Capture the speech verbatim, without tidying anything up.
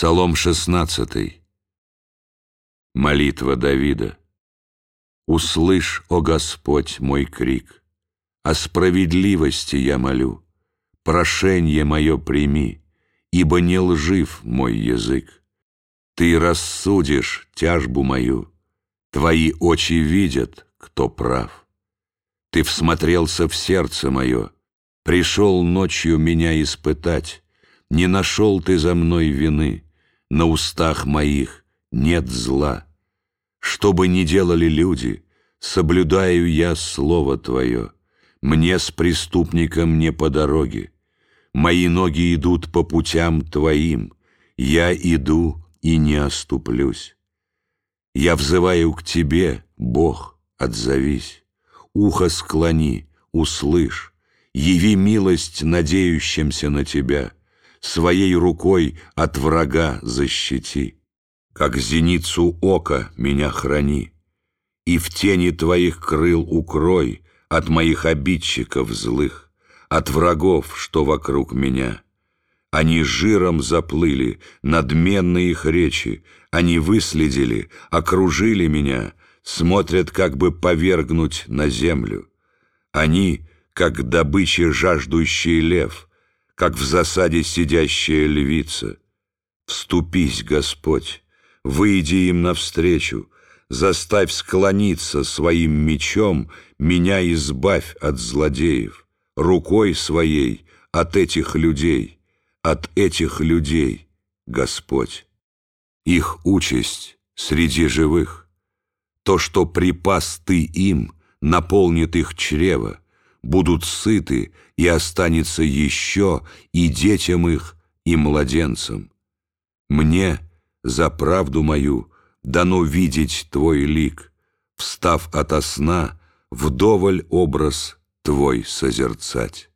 Псалом шестнадцатый. Молитва Давида. «Услышь, о Господь, мой крик, о справедливости я молю, прошенье мое прими, ибо не лжив мой язык. Ты рассудишь тяжбу мою, твои очи видят, кто прав. Ты всмотрелся в сердце мое, пришел ночью меня испытать, не нашел ты за мной вины, на устах моих нет зла. Что бы ни делали люди, соблюдаю я слово Твое, мне с преступником не по дороге. Мои ноги идут по путям Твоим, я иду и не оступлюсь. Я взываю к Тебе, Бог, отзовись, ухо склони, услышь, яви милость надеющимся на Тебя, своей рукой от врага защити. Как зеницу ока меня храни, и в тени Твоих крыл укрой от моих обидчиков злых, от врагов, что вокруг меня. Они жиром заплыли, надменны их речи, они выследили, окружили меня, смотрят, как бы повергнуть на землю. Они, как добыча жаждущий лев, как в засаде сидящая львица. Вступись, Господь, выйди им навстречу, заставь склониться своим мечом, меня избавь от злодеев, рукой своей от этих людей, от этих людей, Господь. Их участь среди живых, то, что припас Ты им, наполнит их чрево, будут сыты, и останется еще и детям их, и младенцам. Мне за правду мою дано видеть Твой лик, встав ото сна, вдоволь образ Твой созерцать.